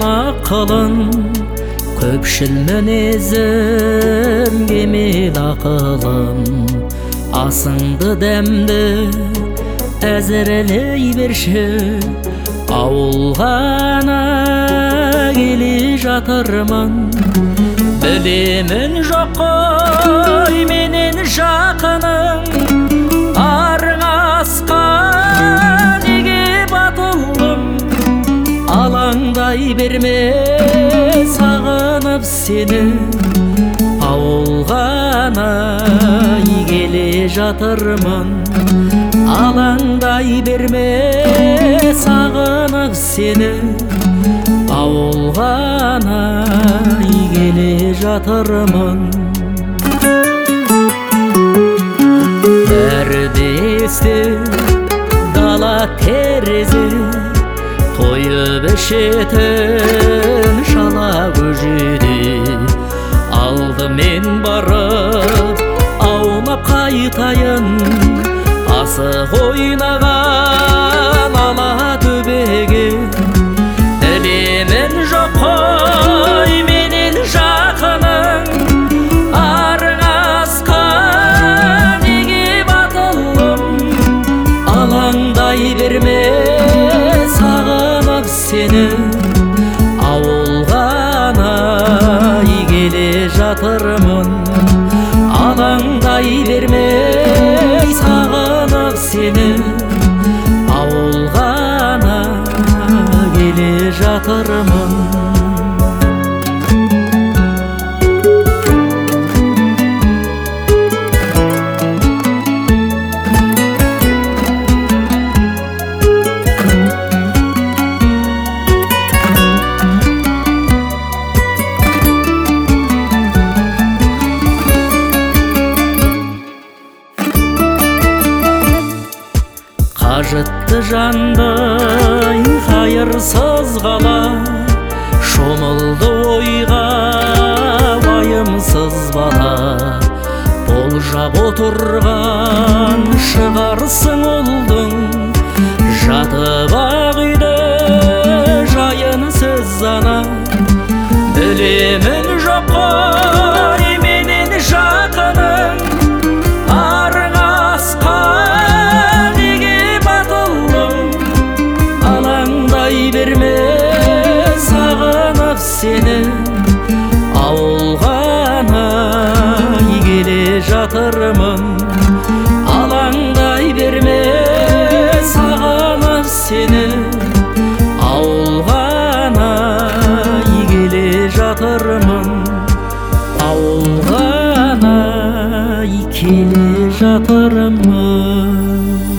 ақылын, көпшіл мінезім, кемел ақылым. Асыңды дәмді әзірлей берші, ауылғана келе жатырмын. Білемін жоқ қой менен жақының, арың асқан неге батылым. Алаңдай берме сағынып сені, ауылғана келе жатырмын. Алаңдай берме сағынып сені, ауылғана келе жатырмын. Бәрі де есте дала терезе, тойып ішетін шала көжеде. Алдымен барып аунап қайтайын, асық ойнаған ала төбеге. Білемін жоқ қой менен жақының, арың асқан неге батылым. Алаңдай берме сағынып сені, ауылғана келе жатырмын. Алаңдай берме сағынып сені, ауылғана келе жатырмын. Қажытты жандай қайырсыз қала, шомылды ойға уайымсыз бала. Болжап отырған шығарсың ұлдың, жатып ақ үйде жайынсыз ана. Білемін жоқ қой менен жақының, арың асқан неге батылым. Алаңдай берме сағынып сені, ауылғана келе жатырмын. Алаңдай берме сағынып сені, ауылғана келе жатырмын. Ауылғана келе жатырмын.